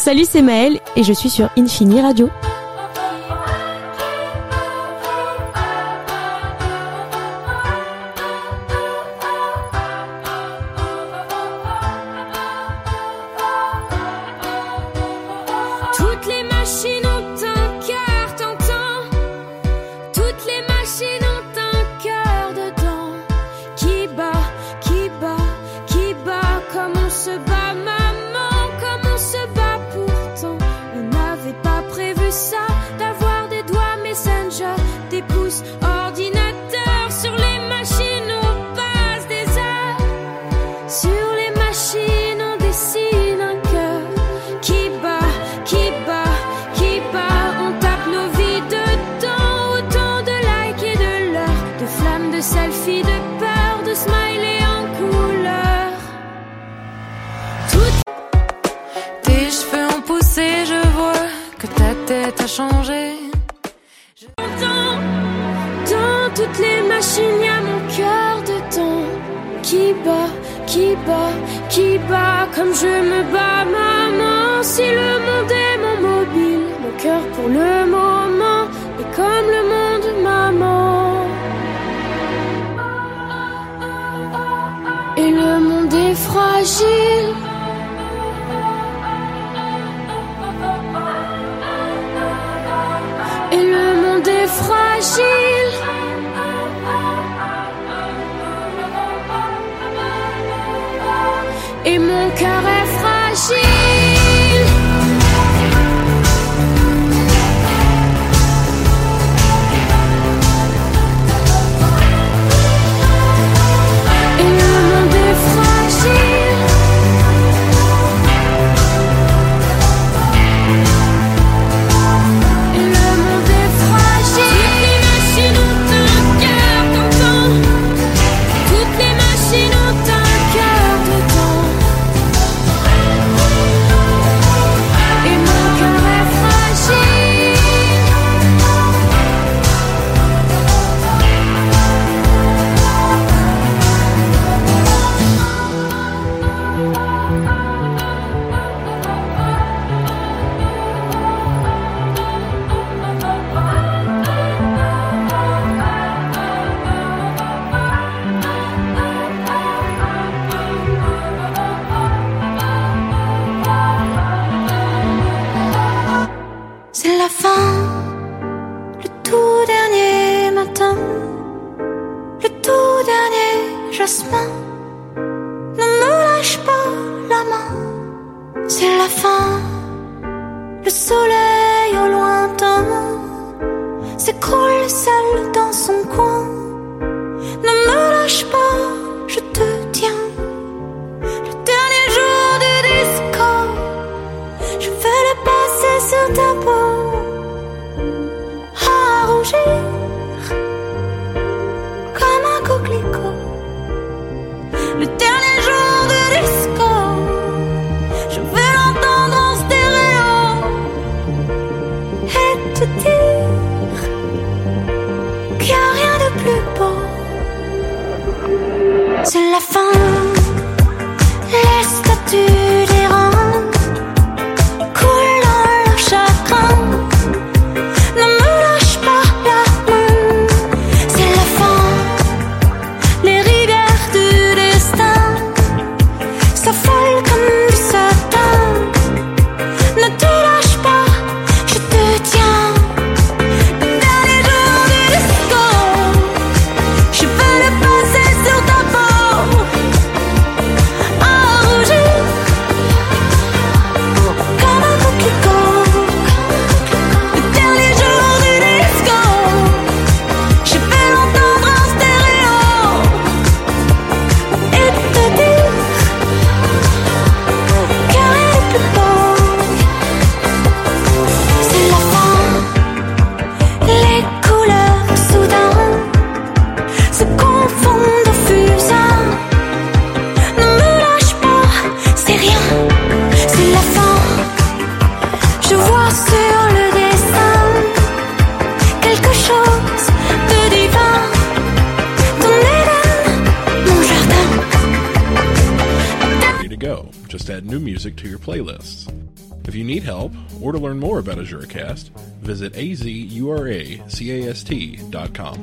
Salut, c'est Maëlle et je suis sur Infini Radio. Comme je me bats, maman, si le monde est mon mobile, mon cœur pour le moment est comme le monde, maman. Et le monde est fragile. Et le monde est fragile. Et mon cœur est fragile. Et le monde est fragile. Et le monde est fragile. Toutes les machines ont un cœur d'enfant. Toutes les machines ont un cœur de temps. C'est la fin, le tout dernier matin, le tout dernier jasmin. Ne me lâche pas la main. C'est la fin, le soleil au lointain s'écroule seul dans son coin. Ne me lâche pas, je te tiens. Le dernier jour du disco, je vais le passer sur ta peau. Comme un coquelicot. Le dernier jour du disco, je vais l'entendre en stéréo et te dire qu'il n'y a rien de plus beau. C'est la fin, les statues des reins coulent dans leur chagrin. Folle comme du satin. Ne te lâche pas, je te tiens. Le dernier jour du disco, je vais le passer sur ta peau. À rougir comme un coquelicot. Le dernier jour du disco, je vais l'entendre en stéréo et te dire c'est la fin, les couleurs soudain se confondent au fusain. Ne me lâche pas, c'est rien, c'est la fin. Je vois sur le dessin quelque chose de divin. Ton Éden, mon jardin. Ready to go. Just add new music to your playlists. If you need help or to learn more about AzuraCast, visit azuracast.com.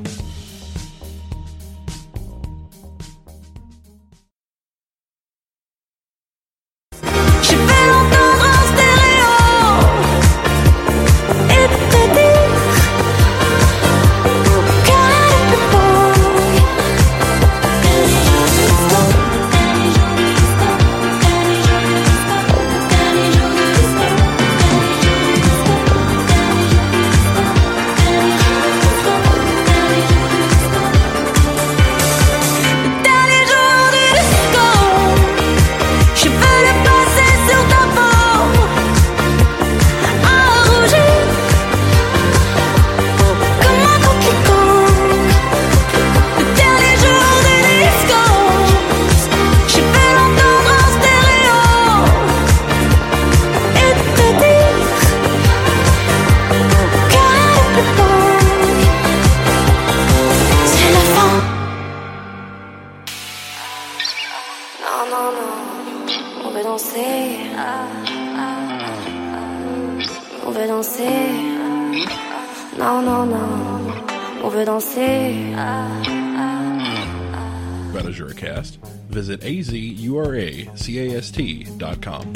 About AzuraCast, visit azuracast.com.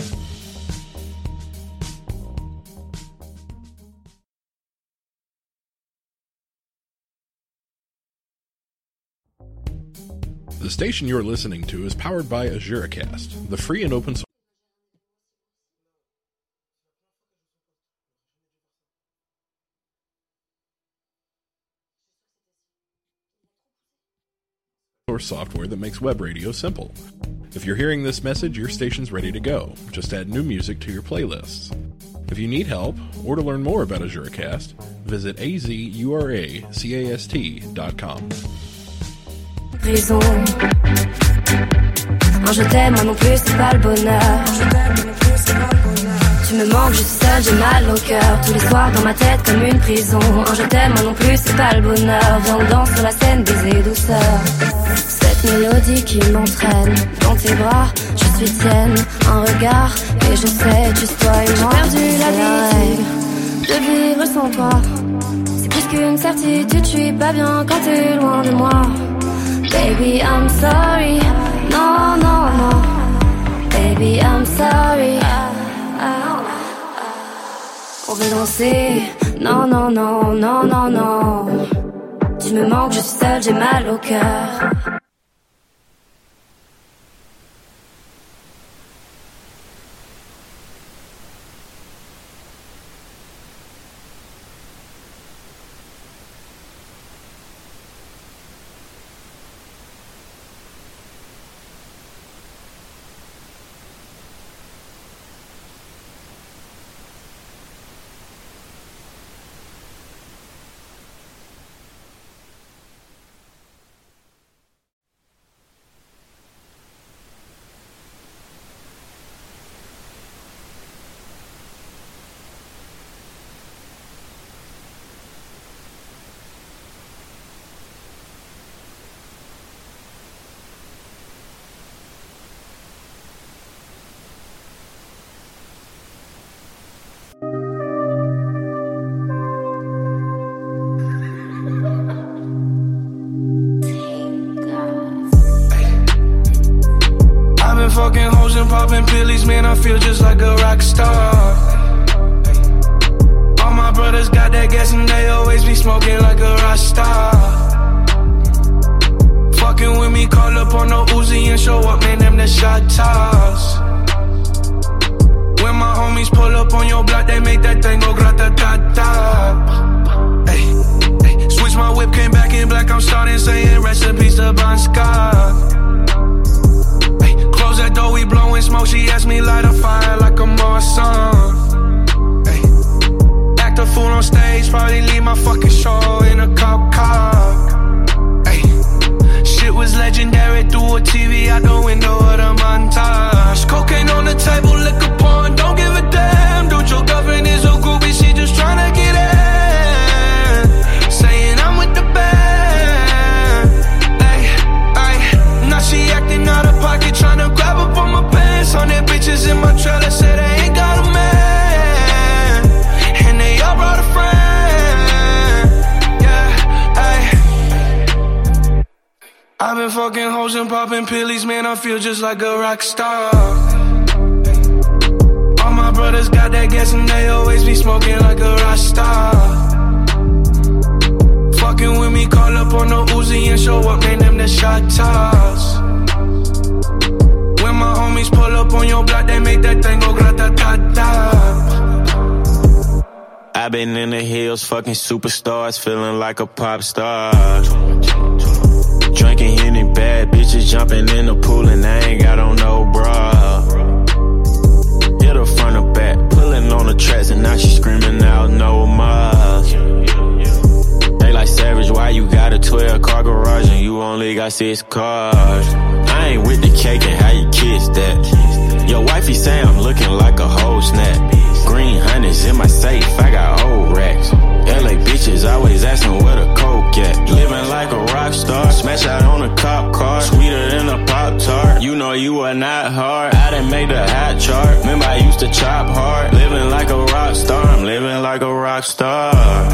The station you're listening to is powered by AzuraCast, the free and open source software that makes web radio simple. If you're hearing this message, your station's ready to go. Just add new music to your playlists. If you need help or to learn more about AzuraCast, visit azuracast.com. Raison. Un je t'aime, moi non plus, c'est pas le bonheur. Tu me manques, je suis seule, j'ai mal au cœur. Tous les soirs dans ma tête comme une prison. Un je t'aime, moi non plus, c'est pas le bonheur. Viens, on danse sur la scène, baiser douceur. Cette mélodie qui m'entraîne dans tes bras, je suis tienne. Un regard, et je sais, tu sois et moi. J'ai perdu l'habitude de vivre sans toi. C'est plus qu'une certitude, je suis pas bien quand t'es loin de moi. Baby, I'm sorry. No, no, no. Baby, I'm sorry. On veut danser. Non, non, non, non, non, non. Tu me manques, je suis seule, j'ai mal au cœur. Fucking hoes and popping pillies, man, I feel just like a rock star. All my brothers got that gas and they always be smoking like a rock star. Fucking with me, call up on no Uzi and show up, man, them the shot toss. When my homies pull up on your block, they make that thing go grata-ta-ta. Ay, ay, switch my whip, came back in black, I'm starting saying recipes to Bon Scott. Close that door, we blowing smoke. She asked me light a fire like a Marsan. Ay, act a fool on stage, probably leave my fucking show in a cop car. Ay, shit was legendary through a TV out the window of the montage. Cocaine on the table, liquor porn, don't give a damn. Dude, your girlfriend is a groupie, she just tryna get in. Saying I'm with the band. Ay, ay, now she acting out of pocket, tryna grab up on my pants. On their bitches in my trailer, say they ain't got a man. I've been fucking hoes and popping pillies, man, I feel just like a rock star. All my brothers got that gas and they always be smoking like a rock star. Fucking with me, call up on the Uzi and show up, name them the shot toss. When my homies pull up on your block, they make that thing go grata-ta-ta. I've been in the hills, fucking superstars, feeling like a pop star. Drinking Henny, bad bitches jumping in the pool and I ain't got on no bra. Hit her front or back, pulling on the tracks and now she screaming out no more. They like Savage, why you got a 12-car garage and you only got 6 cars? I ain't with the cake and how you kiss that. Your wifey say I'm looking like a whole snap. Green honey's in my safe, I got old racks. LA bitches always asking where the coke at. Living like a rock star, smash out on a cop car, sweeter than a Pop-Tart. You know you are not hard, I done made the hot chart. Remember I used to chop hard, living like a rock star, I'm living like a rock star.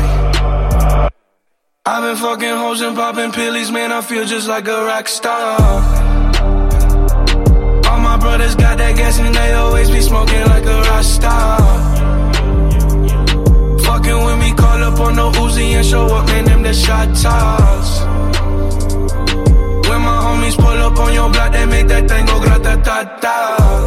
I've been fucking hoes and popping pillies, man, I feel just like a rock star. All my brothers got that gas and they always be smoking like a rock star. Fucking with me, call up on the Uzi and show up, man, them the shot toss. When my homies pull up on your block, they make that thing go grata-ta-ta.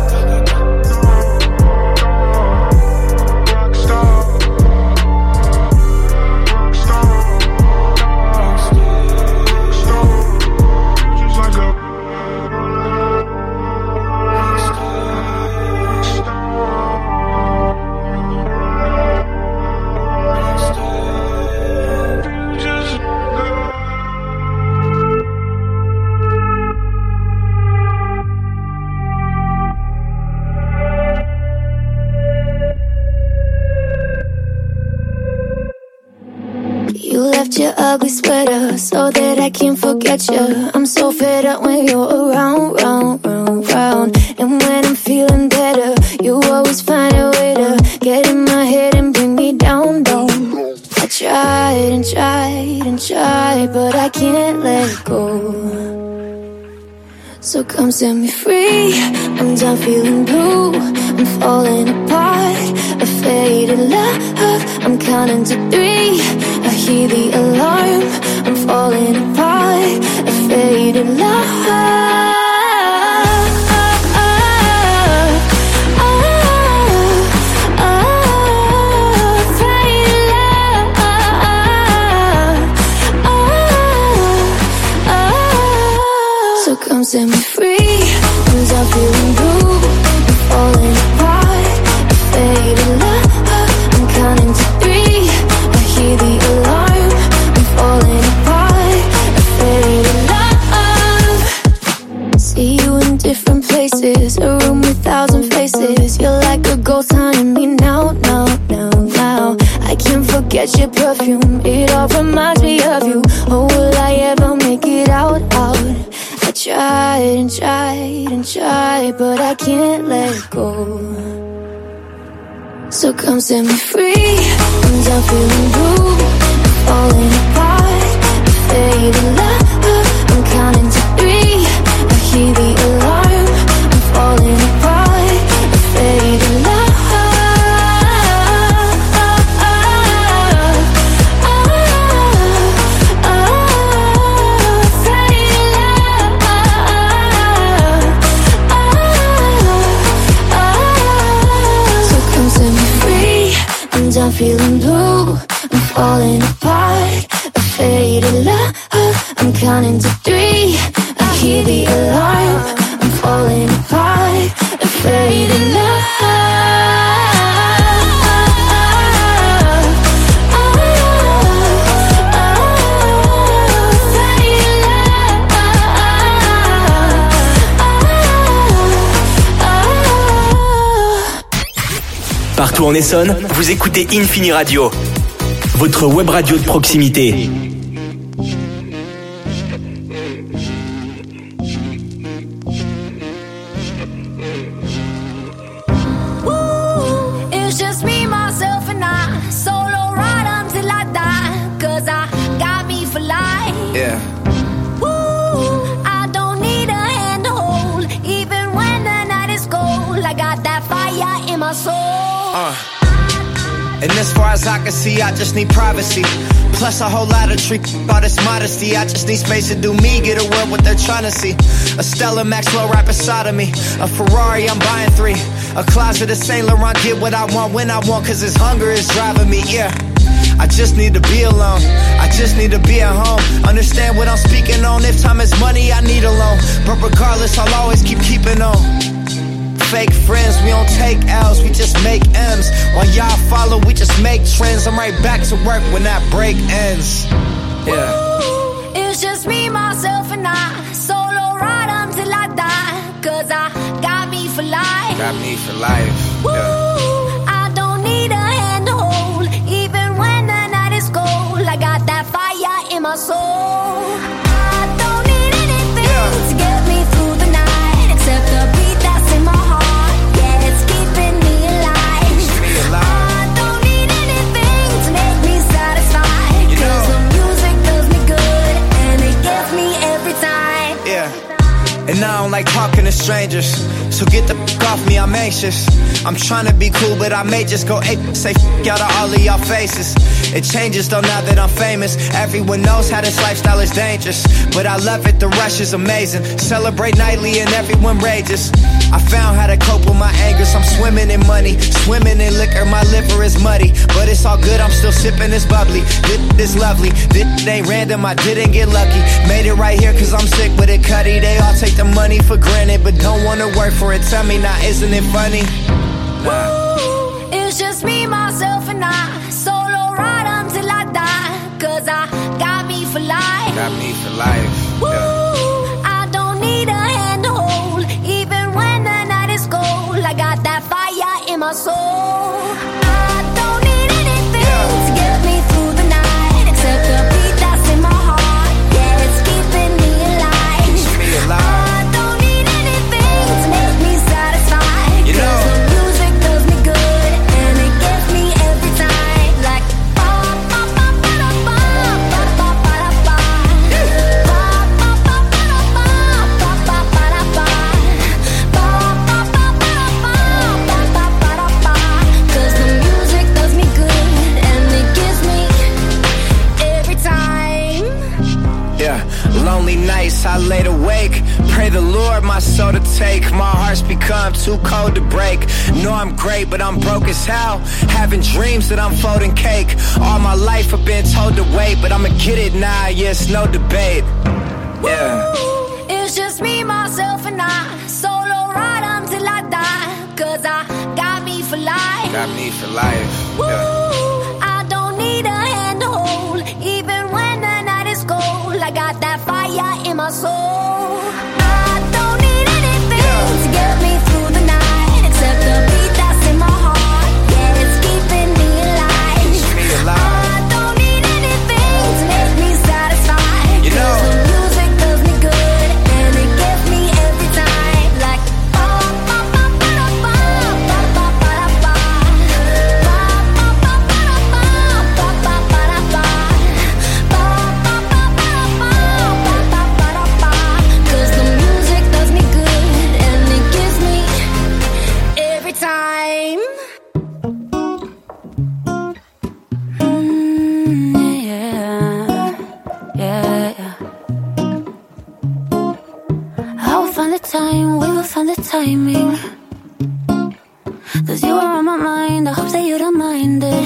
Your ugly sweater so that I can't forget you. I'm so fed up when you're around, round, round, round. And when I'm feeling better, you always find a way to get in my head and bring me down, down. I tried and tried and tried, but I can't let go. So come set me free, I'm done feeling blue. I'm falling apart, a faded love. I'm counting to 3, I hear the alarm. I'm falling apart, a faded love. So come set me free, I'm done feeling blue. I'm falling apart, a faded love. I'm counting to 3, I hear the alarm. I'm falling apart, a faded love. See you in different places, a room with 1,000 faces. You're like a ghost haunting me now, now, now, now. I can't forget your perfume, it all reminds me of you. Oh, will I ever make it out, out? I tried and tried and tried, but I can't let go. So come set me free, I'm done feeling blue. I'm falling apart, a faded love. I'm counting to 3, I hear the alarm. I'm falling apart, a faded love. I'm feeling blue, I'm falling apart, a faded love. I'm counting to 3, I hear the alarm. I'm falling apart, a faded love. Partout en Essonne, vous écoutez Infini Radio, votre web radio de proximité. It's just me, myself and I, solo ride until I die, 'cause I got me for life. Yeah. Woo, my soul. And as far as I can see, I just need privacy. Plus a whole lot of trick, all this modesty. I just need space to do me, get away what they're trying to see. A Stella Maxwell right beside of me. A Ferrari, I'm buying 3. A closet of Saint Laurent, get what I want when I want, cause this hunger is driving me, yeah. I just need to be alone, I just need to be at home. Understand what I'm speaking on, if time is money, I need a loan. But regardless, I'll always keeping on. Fake friends, we don't take L's, we just make M's. While y'all follow, we just make trends. I'm right back to work when that break ends. Yeah. Ooh, it's just me, myself, and I. Solo ride until I die. Cause I got me for life. Got me for life. Ooh, yeah. I don't need a hand to hold. Even when the night is cold, I got that fire in my soul. I don't need anything to get me through the night, except the beat that's in my heart. Yeah, it's keeping me alive. I don't need anything to make me satisfied, cause the music does me good and it gets me every time. Yeah. And I don't like talking to strangers, so get the f*** off me, I'm anxious. I'm trying to be cool, but I may just go ape, say f*** out of all of y'all faces. It changes though now that I'm famous. Everyone knows how this lifestyle is dangerous, but I love it, the rush is amazing. Celebrate nightly and everyone rages. I found how to cope with my angers. I'm swimming in money, swimming in liquor. My liver is muddy, but it's all good, I'm still sipping this bubbly. This lovely, this ain't random, I didn't get lucky. Made it right here cause I'm sick with it, Cuddy. They all take the money for granted, but don't wanna work for it. Tell me now, isn't it funny? Nah. Ooh, it's just me, myself, and I. Solo ride until I die, cause I got me for life. Got me for life. Ooh, yeah. I don't need a hand to hold. Even when the night is cold, I got that fire in my soul. I don't need anything to get me through the night, except the beat that's in my heart. Yeah, it's keeping me alive. Keep me alive. I don't need anything to make me satisfied, you know. cause the music does me good and it gets me every time. Like ba ba ba ba da ba ba ba ba da ba ba ba ba ba da ba ba ba ba da ba ba ba ba ba da ba ba ba ba da ba. Cause the music does me good and it gives me every time. Yeah, lonely nights I laid awake. Pray the Lord my soul to take. My heart's become too cold to break. Know I'm great, but I'm broke as hell. Having dreams that I'm folding cake. All my life I've been told to wait, but I'ma get it now, yeah, it's no debate. Yeah. Ooh, it's just me, myself, and I. Solo ride until I die, cause I got me for life. Got me for life. Yeah. Ooh, I don't need a hand to hold. Even when the night is cold, I got that fire in my soul. I don't need anything to get me through the night, except the beat that's in my heart. Yeah, it's keeping me alive. Keep me alive. I don't need anything to make me satisfied, you know. cause the music does me good and it gets me every time. Like ba ba ba ba da ba ba ba ba da ba ba ba ba ba da ba ba ba ba da ba ba ba ba ba da ba ba ba ba da ba. Cause the music does me good and it gives me every time. Yeah, yeah, yeah. I will find the time, we will find the timing. Cause you are on my mind, I hope that you don't mind it.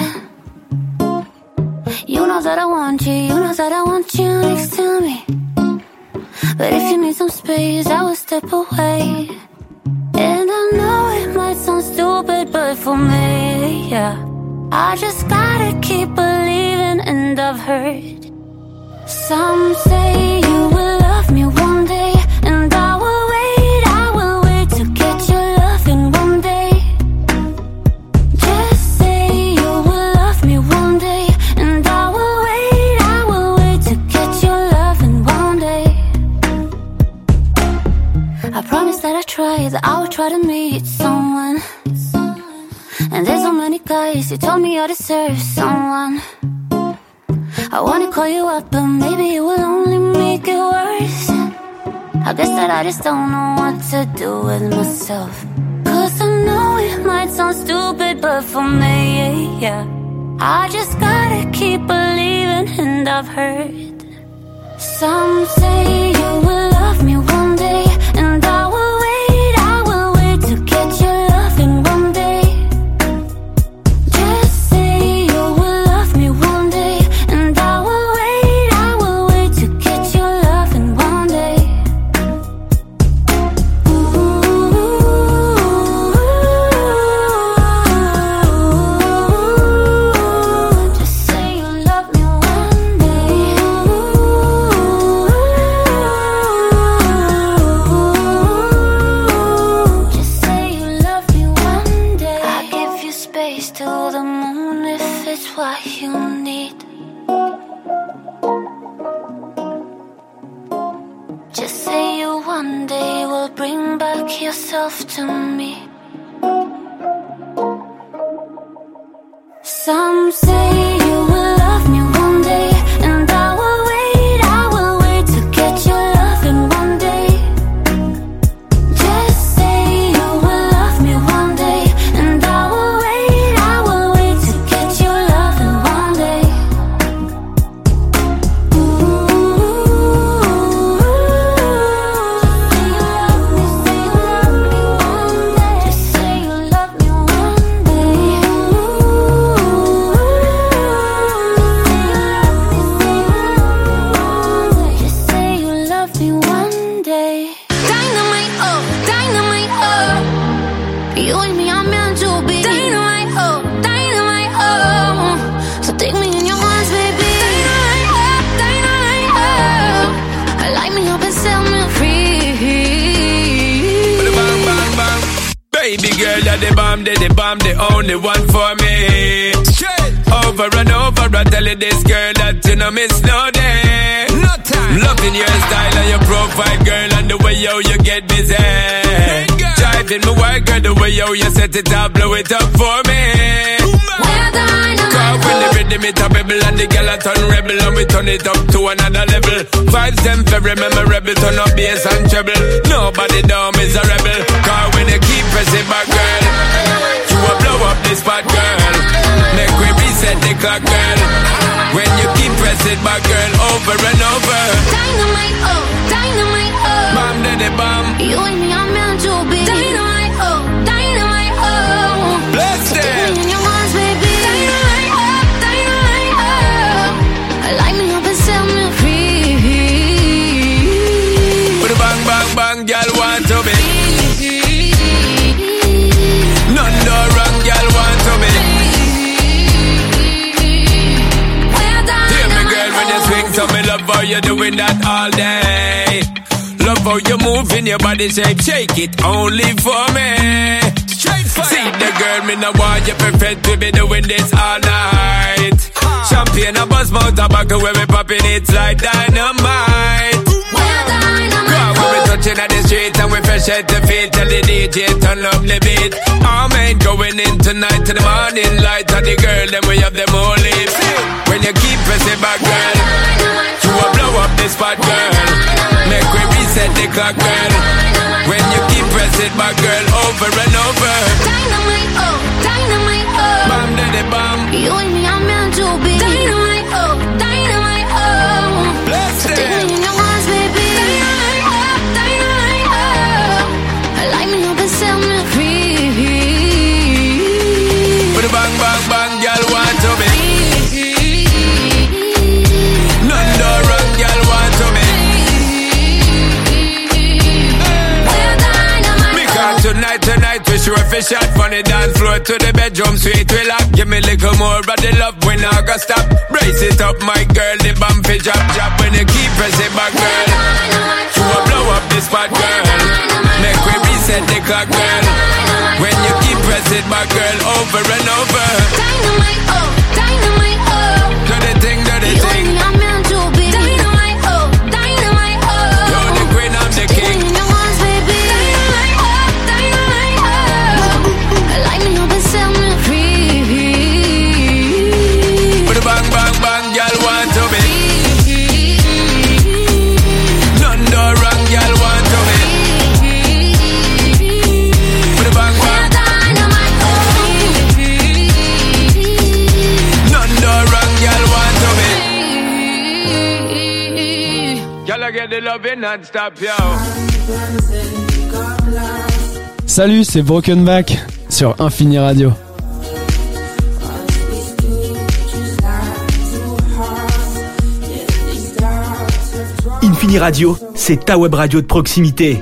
You know that I want you, you know that I want you next to me. But if you need some space, I will step away. And I know it might sound stupid, but for me, yeah, I just gotta keep believing. And I've heard some say you will love me one day, and I will wait to get your loving one day. Just say you will love me one day, and I will wait to get your loving one day. I promise that I try, that I will try to meet someone. And there's so many guys who told me I deserve someone. I wanna call you up, but maybe it will only make it worse. I guess that I just don't know what to do with myself. Cause Yes, I know it might sound stupid, but for me, yeah, I just gotta keep believing. And I've heard some say you will love me one day, and I will wait to get your loving one day. Just say you will love me one day, and I will wait to get your loving one day. Just say you love me one day. Just say you love me one day. I give you space to the moon if it's what you need. Just say you one day will bring back yourself to me. Some say you will love me one day, and I will wait to get your loving one day. Just say you will love me one day, and I will wait to get your loving one day. Just say you love me one day. Just say you love me one day. Dynamite, oh, dynamite, oh. You and me are meant to be. Dynamite, oh, so take me in your arms, baby. Dynamite, oh. Light me up and set me free. Bang, bang, bang. Baby girl, you're the bomb, the only one for me. Over and over, I tell you this girl that you know miss no day. No time. Loving your style and your profile, girl, and the way yo you get busy. Driving me wild, girl, the way yo you set it up, blow it up for me. We're dynamite. Cause when the rhythm it a bubble and the girl a turn rebel, and we turn it up to another level. Vibes them very memorable, turn up bass and treble. Nobody down is a rebel. Cause when you keep pressing back, girl, you will blow up this spot, girl. Make we reset the clock, girl. When you keep pressing back, girl, over and over. Dynamite, oh, dynamite, oh. Bomb daddy bomb. You and me are meant to be. Dynamite, oh, dynamite, oh. Bless Take them. me in your arms, baby. Dynamite, oh. Light me up and set me free. Put a bang, bang, bang, girl want to be. None no wrong, girl want to be. Hear me, girl, when you swing, so me love how you doing that all day. Love how you moving your body shape, shake it only for me. See the girl, me no want you perfect, we be doing this all night. Champagne and buzz mouth tobacco, where we popping it like dynamite. Cause when we touching at the street and we fresh at the feet, tell the DJ turn up the beat. Our man going in tonight to the morning light, and the girl then we have them all lips. When you keep pressing back, girl, you will blow up the spot, girl. Make we reset the clock, girl. When you keep pressing back, girl, over and over. Dynamite, oh, dynamite, oh. Bomb daddy bomb. You and me are meant to be. Dynamite, oh, dynamite, oh. Bless Take them. me in your arms, baby. Dynamite, oh. Light me up and set me free. Put a bang, bang, bang, girl want to be. None no wrong, girl want to be. We're dynamite. Because tonight we sure fi shot from the dance floor to the bedroom sweet we lock. Give me little more of the love when I go stop. Brace it up, my girl, the bump fi drop. When you keep pressing back, girl, you will blow up this spot, girl. Make we reset the clock, girl. When you keep pressing back, girl, over and over. Dynamite, oh, dynamite, oh. Do the thing, do the You and thing. me are meant to be. Dynamite, oh, dynamite, oh. You're the queen, I'm the Take king. me in your arms, baby. Dynamite, oh, dynamite, oh. Light me up and set me free. Put a bang, bang, bang, girl want to be. None no wrong, girl want to be. Put a bang, bang. Y'all get the loving non-stop, yo. Salut, c'est Broken Back sur Infini Radio. Infini Radio, c'est ta web radio de proximité.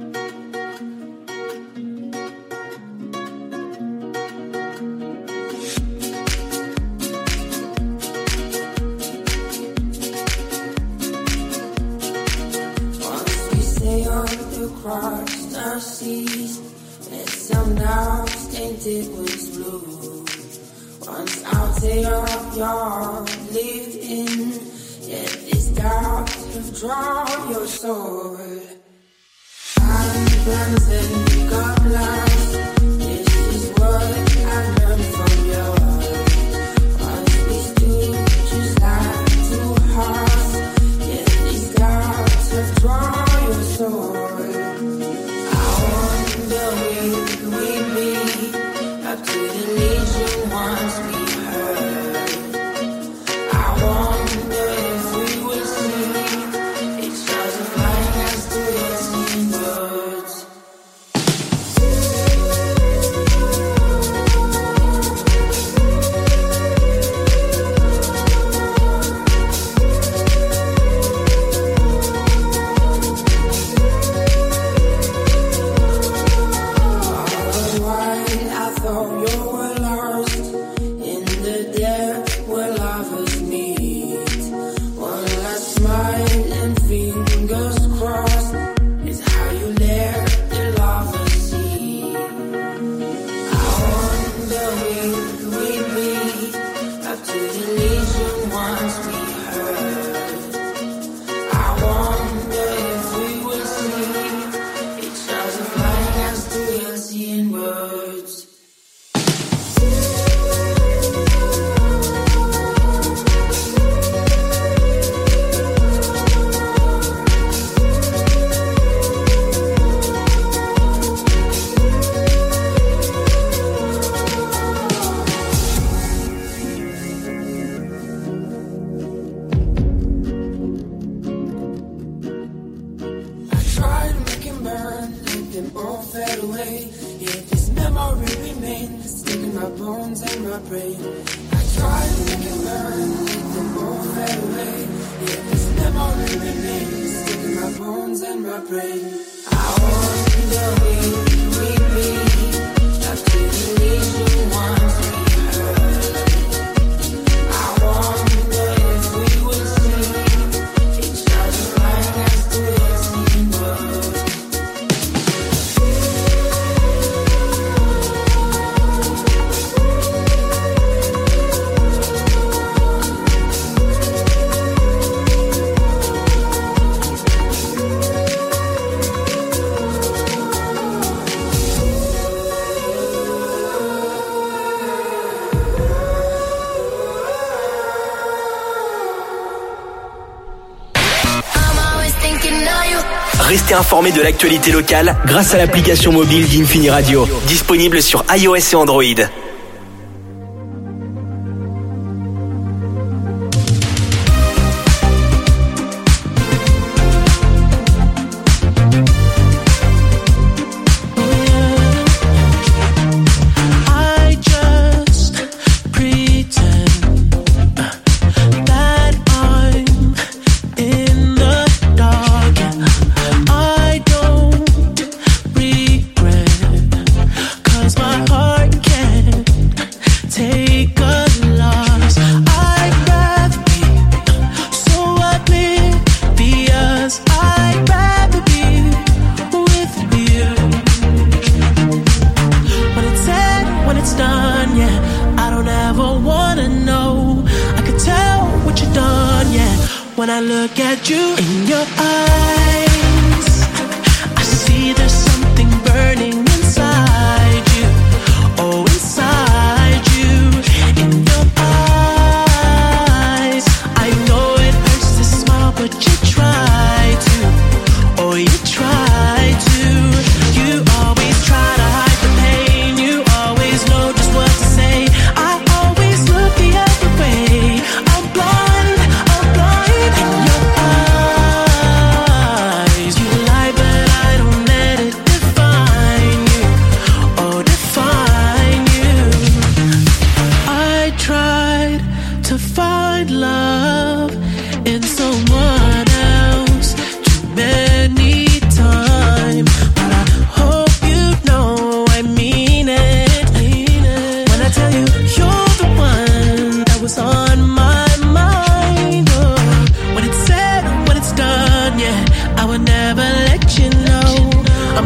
Restez informés de l'actualité locale grâce à l'application mobile d'Infini Radio, disponible sur iOS et Android.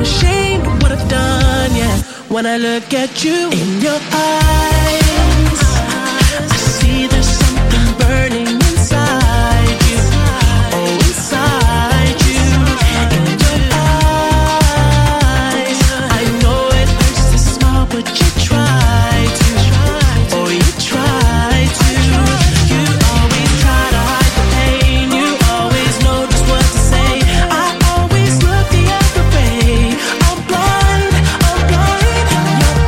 ashamed of what I've done, yeah. When I look at you in your eyes, I see there's something burning inside you. Oh, inside you. In your eyes, I know it hurts to smile, but you try to. Oh, you try to. You always try to hide the pain. You always know just what to say. I always look the other way. I'm blind in your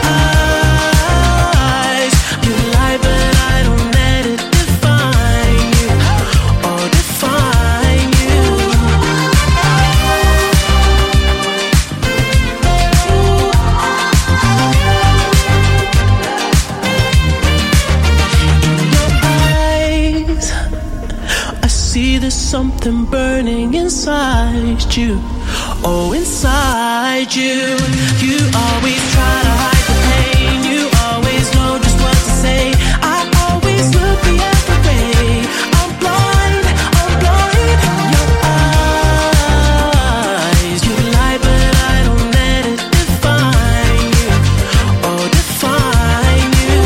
eyes. You lie, but I don't let it define you. Oh, define you. In your eyes, I see there's something burning inside you. Oh, inside you. You always try to hide the pain. You always know just what to say. I always look the other way. I'm blind in your eyes. You lie, but I don't let it define you. Oh, define you.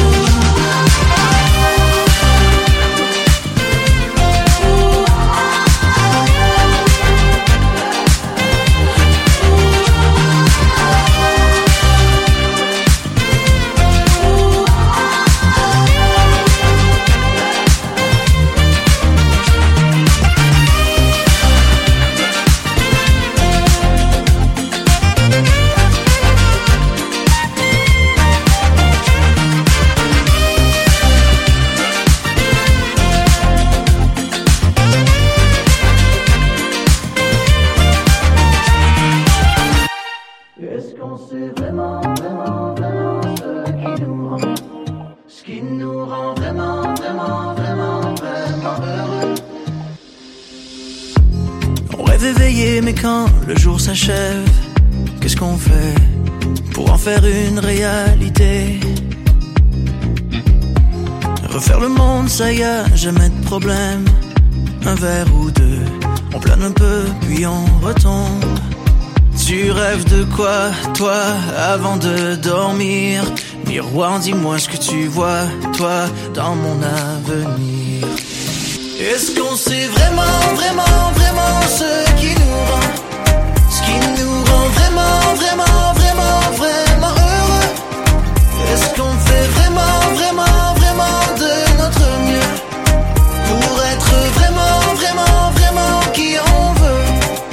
Est-ce qu'on sait vraiment ce qui nous rend vraiment heureux? On rêve éveillé, mais quand le jour s'achève, qu'est-ce qu'on fait pour en faire une réalité? Refaire le monde, ça y a jamais de problème. Un verre ou deux, on plane un peu, puis on retombe. Tu rêves de quoi, toi, avant de dormir? Miroir, dis-moi ce que tu vois, toi, dans mon avenir. Est-ce qu'on sait vraiment ce qui nous rend vraiment heureux? Est-ce qu'on fait vraiment de notre mieux pour être vraiment qui on veut?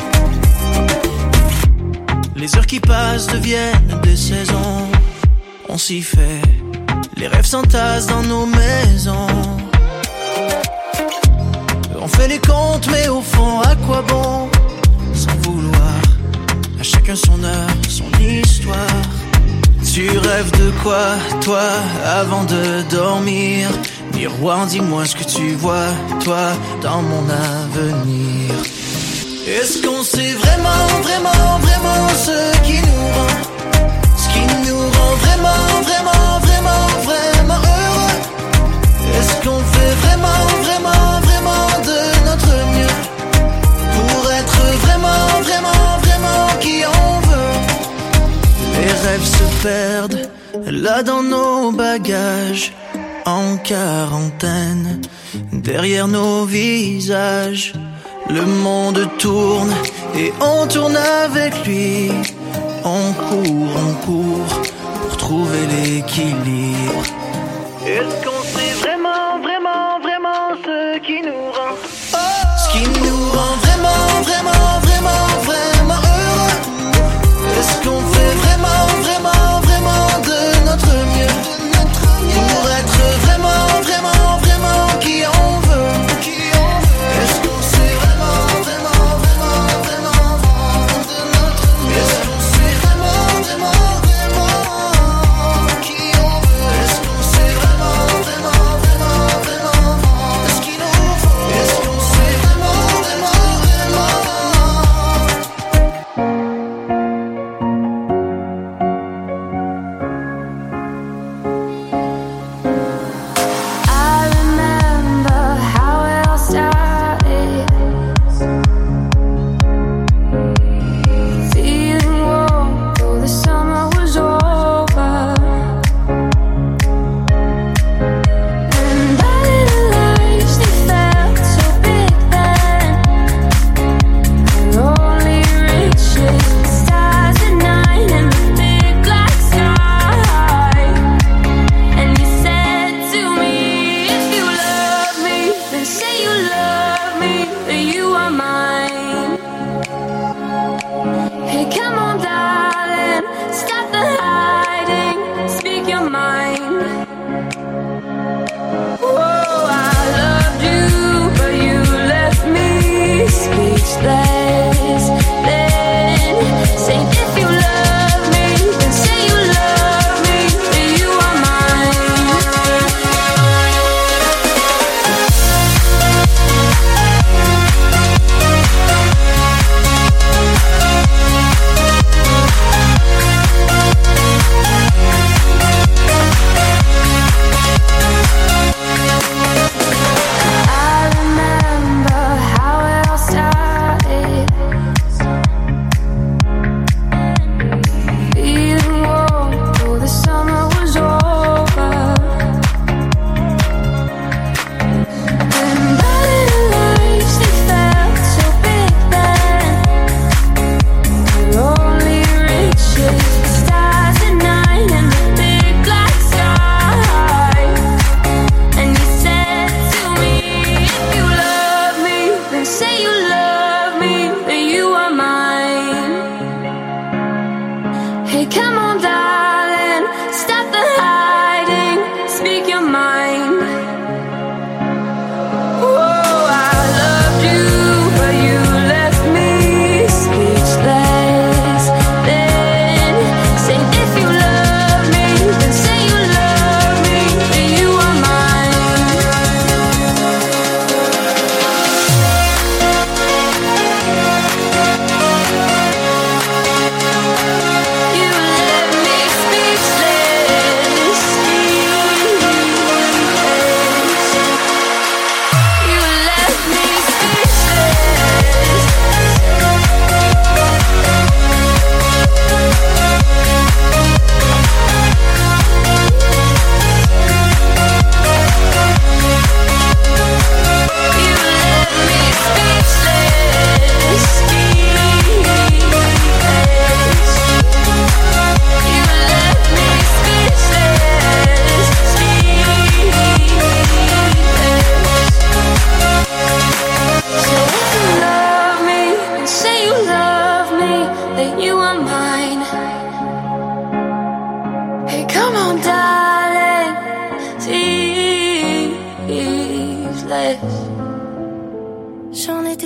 Les heures qui passent deviennent des saisons. On s'y fait, les rêves s'entassent dans nos maisons. On fait les comptes, mais au fond, à quoi bon? Sans vouloir, à chacun son heure, son histoire. Tu rêves de quoi, toi, avant de dormir? Miroir, dis-moi ce que tu vois, toi, dans mon avenir. Est-ce qu'on sait vraiment ce qui nous rend vraiment heureux? Est-ce qu'on fait vraiment de notre mieux pour être vraiment qui on veut? Les rêves se perdent là dans nos bagages, en quarantaine, derrière nos visages. Le monde tourne et on tourne avec lui. On court pour trouver l'équilibre. Est-ce qu'on sait vraiment ce qui nous rend vraiment heureux? Est-ce qu'on fait vraiment de notre mieux pour être vraiment qui on veut? Est-ce qu'on sait vraiment de notre mieux? Est-ce qu'on sait vraiment qui on veut? Est-ce qu'on sait vraiment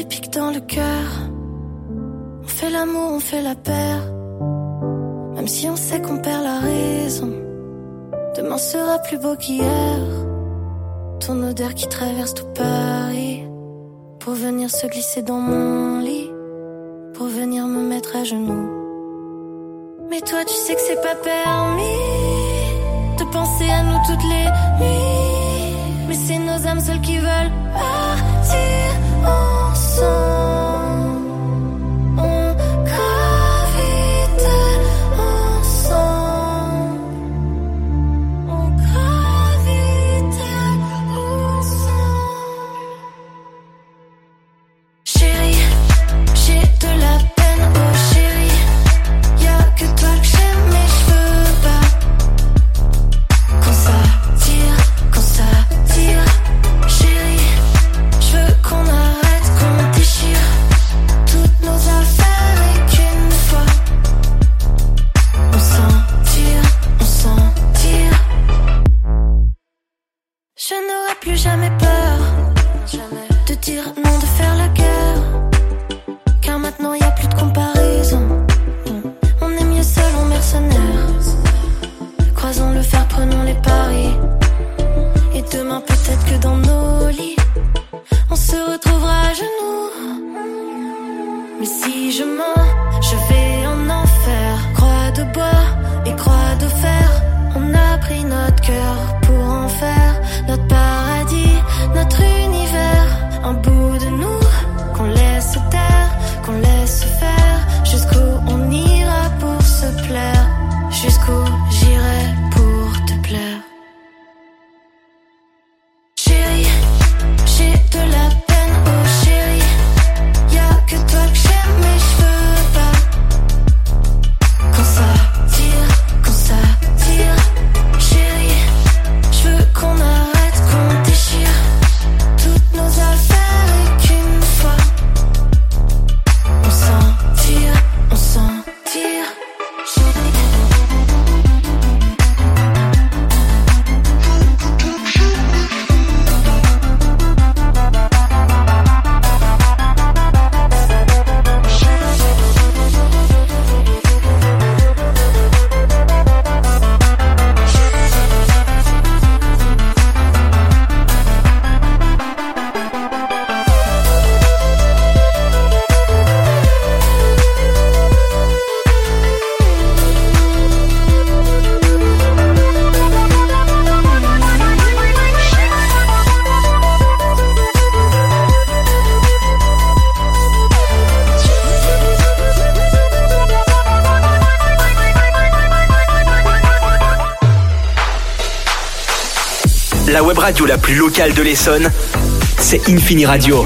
des pics dans le cœur. On fait l'amour, on fait la paire. Même si on sait qu'on perd la raison. Demain sera plus beau qu'hier. Ton odeur qui traverse tout Paris. Pour venir se glisser dans mon lit. Pour venir me mettre à genoux. Mais toi tu sais que c'est pas permis de penser à nous toutes les nuits. Mais c'est nos âmes seules qui veulent partir ensemble. On gravite ensemble. On gravite ensemble. Chérie, j'ai de la peine, oh chérie. Y'a que toi que j'aime mais je veux pas. Quand ça tire, chérie, je veux qu'on arrête, qu'on déchire toutes nos affaires et qu'une fois on s'en tire. Je n'aurai plus jamais peur de dire non, de faire la guerre. Car maintenant y a plus de comparaison. On est mieux seul en mercenaires. Croisons le fer, prenons les paris. Et demain peut-être que dans nos lits on se retrouvera à genoux. Mais si je mens, je vais en enfer. Croix de bois et croix de fer. On a pris notre cœur pour en faire notre paradis, notre univers. Un bout de nous qu'on laisse taire, qu'on laisse faire. Jusqu'où on ira pour se plaire. Jusqu'où j'irai pour te plaire. Chérie, j'ai de la peine, oh chérie. Y'a que toi que j'aime mais je veux pas. Quand ça tire, chérie, je veux qu'on arrête, qu'on déchire toutes nos affaires et qu'une fois on s'en tire. La web radio la plus locale de l'Essonne, c'est Infini Radio.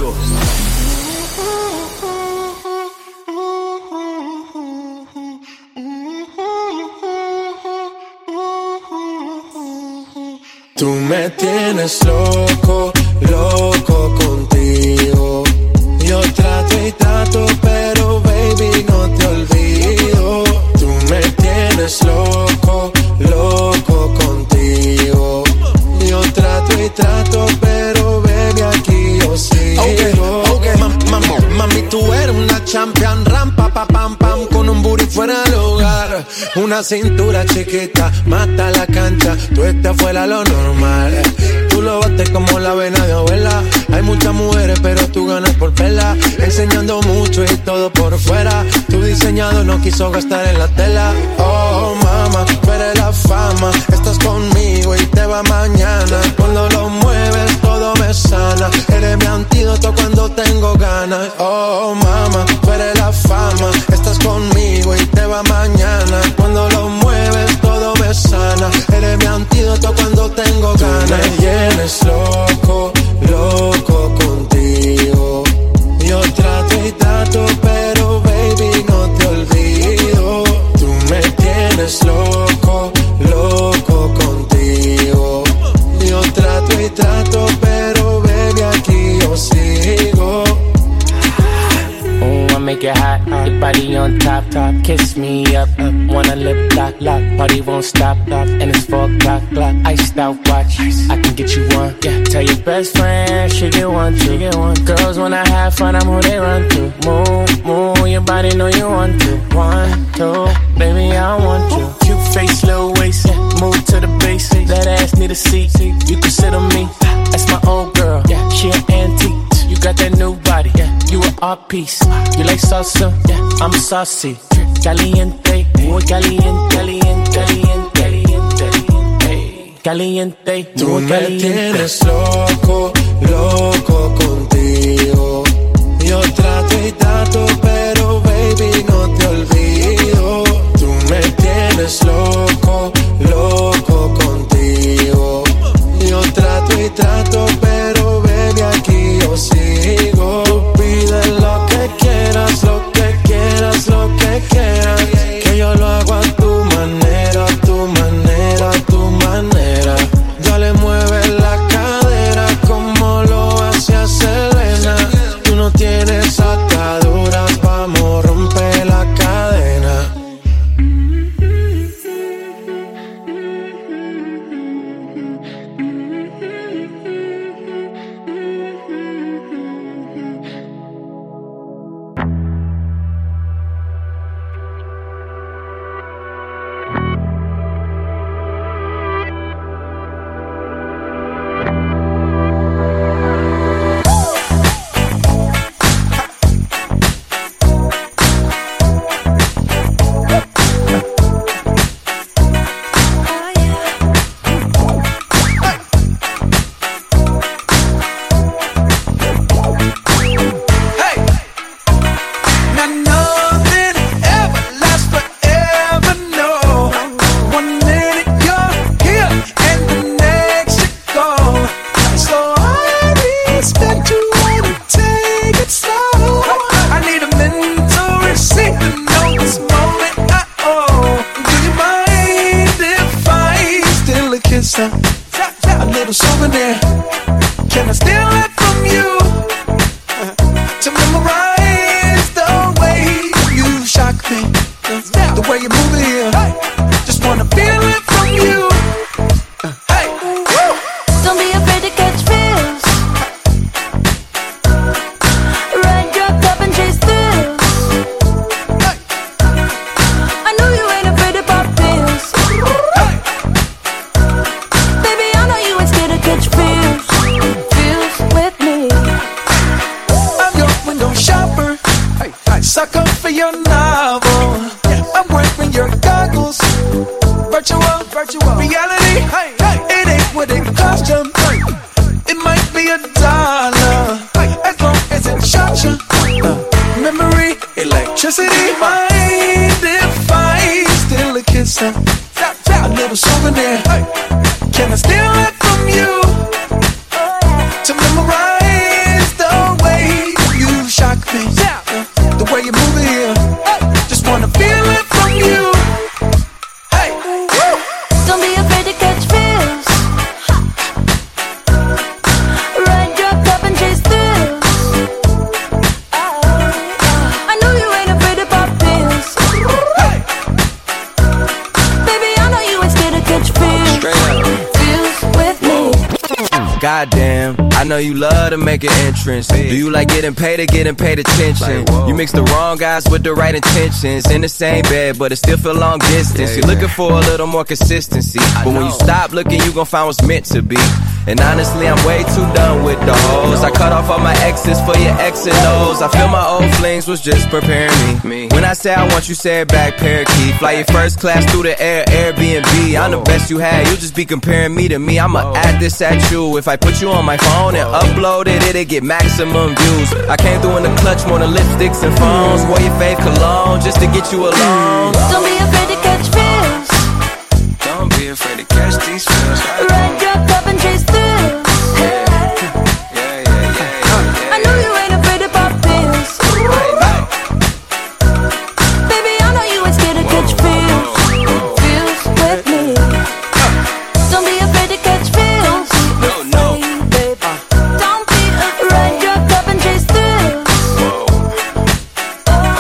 Tú me tienes loco, loco contigo. Yo trato y trato, pero baby no te olvido. Tú me tienes loco, loco contigo. Yo trato y trato, pero baby aquí yo sigo. Okay. Mami, tú eres una champion, rampa, pa, pam, pam, con un booty fuera del hogar. Una cintura chiquita, mata la cancha, tú estás fuera lo normal. Tú lo bates como la vena de abuela. Hay muchas mujeres, pero tú ganas por pela. Enseñando mucho y todo por fuera. Tu diseñado no quiso gastar en la tela. Oh, mama, tú eres la fama. Estás conmigo y te va mañana. Cuando lo mueves todo me sana. Eres mi antídoto cuando tengo ganas. Oh, mama, tú eres la fama. Estás conmigo y te va mañana. Cuando lo mueves todo me sana. Eres mi antídoto cuando tengo ganas. Tú me tienes loco, loco contigo. Yo trato y trato, pero baby no te olvido. Tú me tienes loco, loco contigo. Yo trato y trato, pero baby aquí yo sigo. I make make it hot. Your body on top, kiss me up. Wanna lip lock, party won't stop, and it's 4 o'clock. Iced out watch, I can get you one. Yeah, tell your best friend she get one too. Girls when I have fun, I'm who they run to. Move, your body know you want to. 1, 2, baby I want you. Cute face, little waist, move to the base. That ass need a seat, you can sit on me. That's my old girl, yeah, she an antique. You got that new body, yeah, you an art piece. You like salsa, yeah, I'm saucy. Caliente, muy caliente, caliente, caliente, caliente, caliente. Tú me tienes loco, loco contigo. Yo trato y trato, pero baby no te olvido. Tú me tienes loco, loco contigo. Yo trato y trato, pero baby aquí yo sigo. Pide lo que quieras, lo que quieras, lo que quieras. Que yo lo hago a tu manera, a tu manera, a tu manera. Dale, mueve la cadera como lo hacía Selena. Tú no tienes ataduras, vamos a romper la cadena. A little souvenir. Can I steal it from you? To memorize the way you shock me, the way you move it here. Just wanna feel it from you. Hey, don't be afraid to catch feels. Ride your cup and chase thrills. I know you ain't afraid to pop pills. Baby, I know you ain't scared to catch feels. Feels with me. I'm your window shopper. Sucker for your novel. I'm wearing your goggles. Virtual reality. It ain't what it cost you. It might be $1 as long as it shocks you. Memory, electricity. Mind if I steal a kiss? A little souvenir. Can I steal it from you? To memorize the way you shock me, the way you move it here. Just wanna feel it from you. Hey, don't be afraid to catch feels. Ride your cup and chase thrills. I know you ain't afraid to pop pills. Baby, I know you ain't scared to catch feels. Feels with me. Goddamn, I know you love to make an entrance. Do you like getting paid or getting paid attention? You mix the wrong guys with the right intentions. In the same bed, but it still feel long distance. You're looking for a little more consistency, but when you stop looking, you gon' find what's meant to be. And honestly, I'm way too done with the hoes. I cut off all my exes for your X and O's. I feel my old flings was just preparing me. When I say I want you, say it back, parakeet. Fly your first class through the air, Airbnb. I'm the best you had, you'll just be comparing me to me. I'ma add this at you. If I put you on my phone and upload it, it'll get maximum views. I came through in the clutch more than lipsticks and phones. Wore your fave cologne just to get you alone. Don't be afraid to catch feels. Don't be afraid to catch these feels. Ride your cup and chase thrills. I know you ain't afraid to pop pills. Baby, I know you ain't scared to catch feels. Feels with me. Don't be afraid to catch feels. No. Don't be afraid. Ride your cup and chase thrills.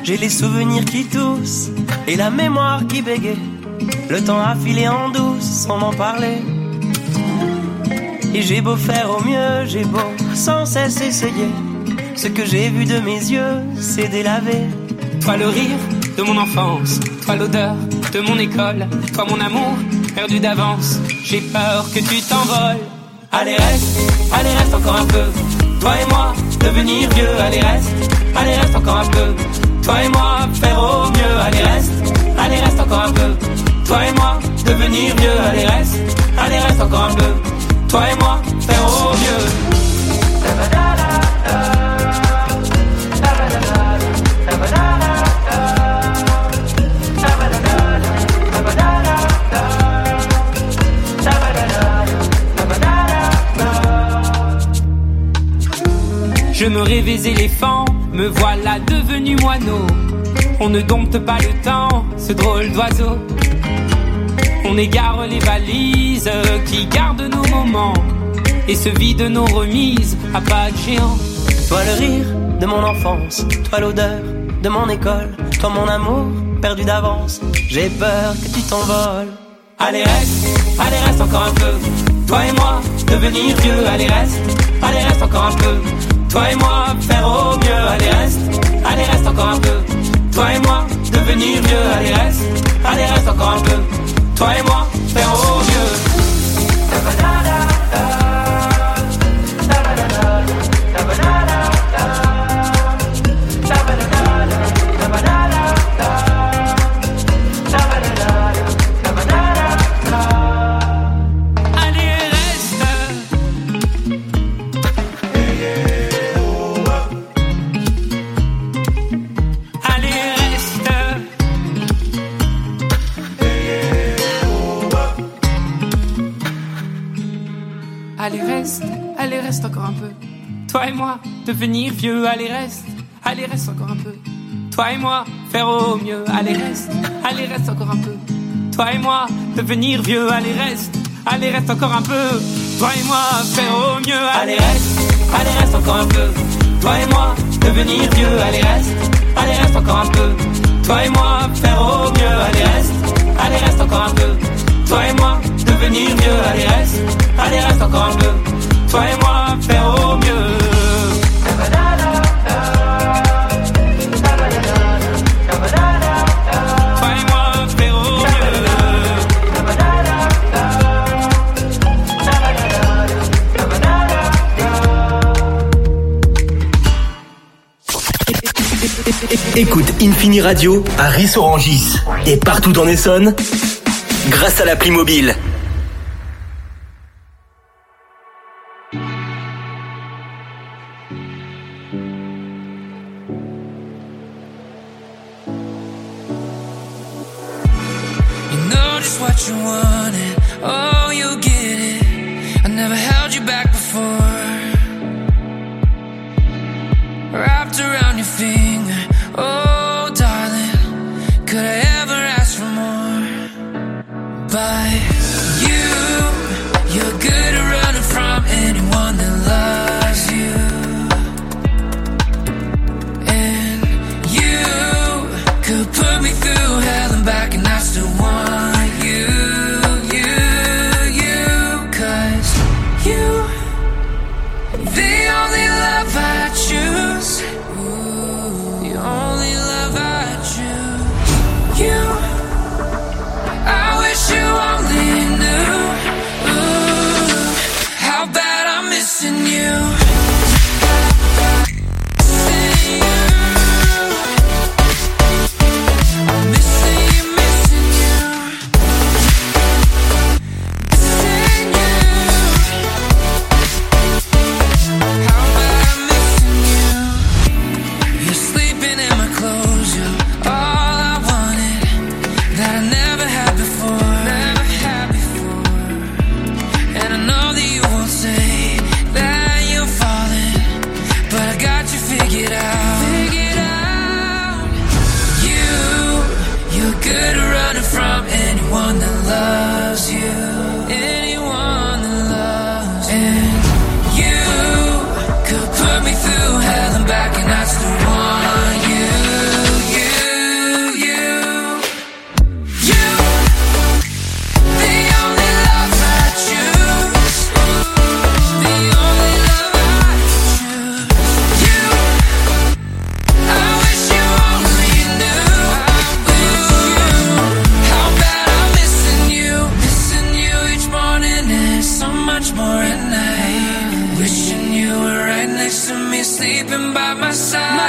J'ai les souvenirs qui toussent et la mémoire qui bégaye. Le temps a filé en douce sans m'en parler. Et j'ai beau faire au mieux, j'ai beau sans cesse essayer. Ce que j'ai vu de mes yeux, c'est délavé. Toi le rire de mon enfance, toi l'odeur de mon école, toi mon amour perdu d'avance. J'ai peur que tu t'envoles. Allez reste encore un peu. Toi et moi, devenir vieux. Allez reste encore un peu. Toi et moi, faire au mieux. Allez reste encore un peu. Toi et moi, devenir vieux. Allez reste encore un peu. Toi et moi, faire au mieux. Je me rêvais éléphant, me voilà devenu moineau. On ne dompte pas le temps, ce drôle d'oiseau. On égare les valises qui gardent nos moments et se vident nos remises à pas de géant. Toi le rire de mon enfance, toi l'odeur de mon école, toi mon amour perdu d'avance. J'ai peur que tu t'envoles. Allez reste encore un peu. Toi et moi, devenir vieux. Allez reste encore un peu. Toi et moi, faire au mieux. Allez reste encore un peu. Toi et moi, devenir vieux. Allez reste encore un peu. Toi et moi, faire au mieux. Allez reste encore un peu. Toi et moi, devenir vieux. Allez reste encore un peu. Toi et moi, faire au mieux. Allez reste encore un peu. Toi et moi, devenir vieux. Allez reste encore un peu. Toi et moi, faire au mieux. Allez reste encore un peu. Toi et moi, devenir vieux. Allez reste encore un peu. Toi et moi, faire au mieux. Allez reste encore un peu. Toi et moi, devenir vieux. Allez reste encore un peu. Toi et moi, faire au mieux. Toi et moi, faire au mieux. Écoute Infini Radio à Ris-Orangis et partout dans l'Essonne grâce à l'appli mobile. What you wanted, oh you get it. I never held you back before. Wrapped around your finger, oh darling, could I ever ask for more? But you're good at running from anyone that loves you. And you could put me through hell and back and I still want say that you'll more at night. Wishing you were right next to me, sleeping by my side.